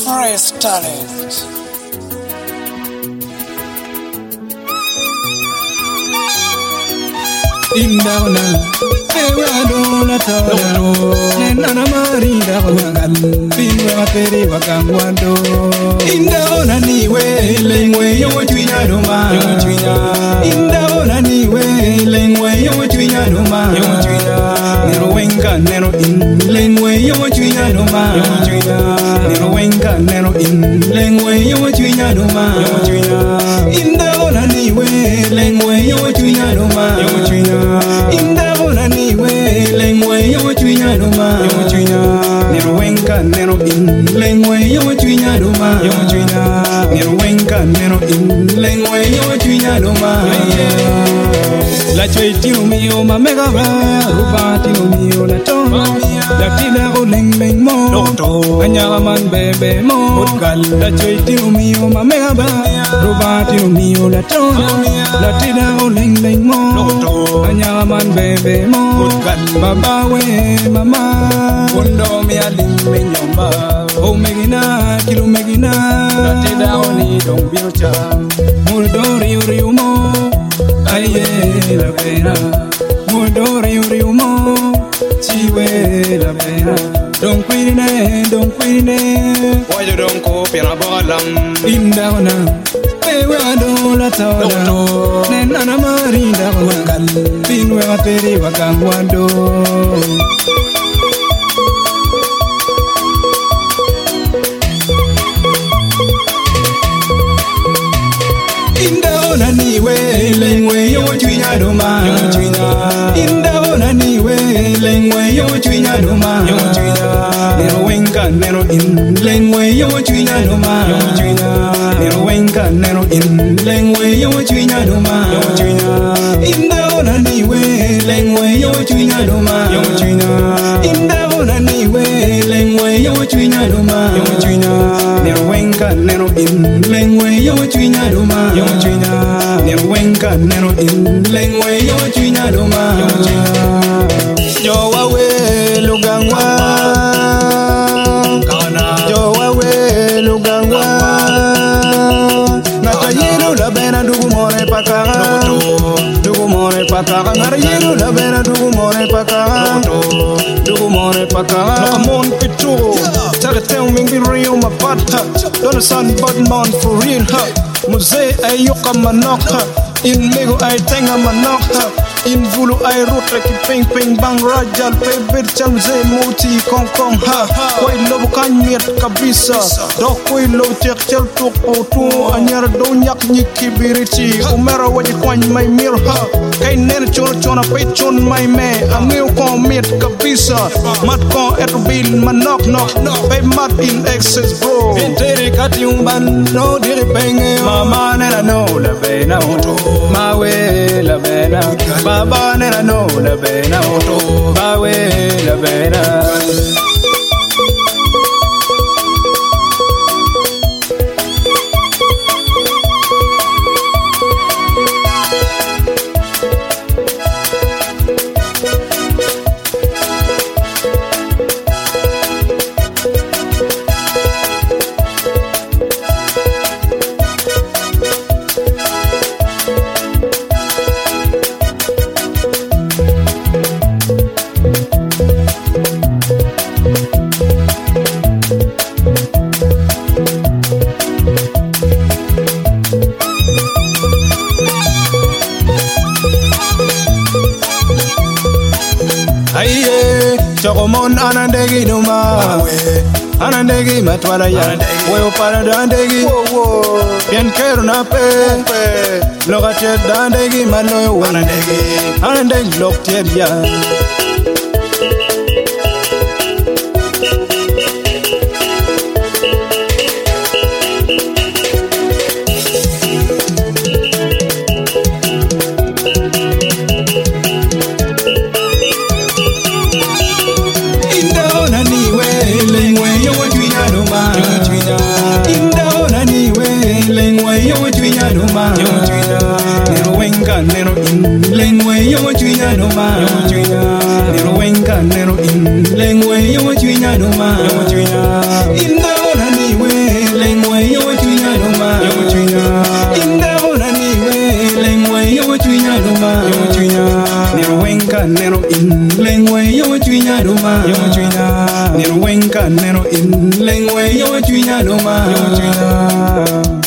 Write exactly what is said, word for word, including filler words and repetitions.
Fresh talent. Indahona, ewadona tawano, nena marida wagan, pinwa peri wakangwando. Indahona niwe, lengwe yo chwinya doma, yo chwinya. Indahona niwe, lengwe yo chwinya doma, yo chwinya. Nero wenga nero in, lengwe yo chwinya doma, yo chwinya. Nero wenga nero in, lengwe yo chwinya doma, yo chwinya. Indahona niwe, lengwe yo chwinya doma, yo chwinya. Indahona niwe, lengwe yo chwinya doma, yo chwinya. Nero wenga nero in, lengwe yo chwinya doma, yo chwinya. Nero wenga nero in, lengwe yo chwinya doma. La chweitino mio ma mega ba, rubatino mio la tona. La tida go leng leng mo, anyala man bebe mo. La chweitino mio ma mega ba, rubatino mio la tona. La tida go leng leng mo, anyala man bebe mo. Baba we mama, kondo mi aling me nyomba. O megina kilo megina, la tida oni dong biocha. Murdo riu riu mo. Aye la pena, mudo riu riu mo, chiwe la pena. Don't quit it, don't quit it. Why you don't go pina balam? Indahona, ewe adola tawala. Nena na marinda wagan, pinwe maperi wakangwando. Indahona niwe, lengwe yo chwinya doma, yo chwinya. Indahona niwe, lengwe yo chwinya doma, yo chwinya. Nero wenga nero in, lengwe yo chwinya doma, yo chwinya. Nero wenga nero in, lengwe yo chwinya doma, yo chwinya. Indahona niwe, lengwe yo chwinya doma, yo chwinya. Indahona niwe, lengwe yo chwinya doma, yo chwinya. Nero wenga nero in, lengwe yo chwinya doma, yo chwinya. Nero wenga nero in, lengwe yo chwinya doma, yo chwinya. Yo wawe lugangwa, yo wawe lugangwa. Ngata yero la bena dugu more pakara, dugu more pakara. Ngata yero la bena dugu more pakara, dugu more pakara. Look mon pituro, tell the tell me be real my butt hurt. Don't son but man for real hurt. Muzee ayoka manoka, in lego ay tenga manoka. In vulu ay route ki ping ping bang rajal pe birchal mzee moti kong kong ha. Koi lobo kanyet kabisa, dok koi lobo tek chel tuk otu. Anyar do nyak nyiki biriti, umera waji kwany may mir ha. Kay nen chon chona pe chon may me, angeo kon miet kabisa. Mat kon eto bil manok nok, pe mat in excess bro. Interi kati umban no diri penge. Mama nena no la bena oto, mawe la bena. Baba nena no la bena oto, bawe la bena. Aye, chokomon anandegi duma, anandegi matwala ya, weo para dandegi, bien kero na pe, lokache dandegi maloyo anandegi, anandegi loktieb ya. Nero in lengwe yo chwinya doma, yo chwinya. Nero wenga nero in lengwe yo chwinya doma, yo chwinya. Indahona niwe chunya duma yo chunya nero wenka nero in lengwe yo chunya duma yo chunya nero wenka nero in lengwe yo chunya duma yo chunya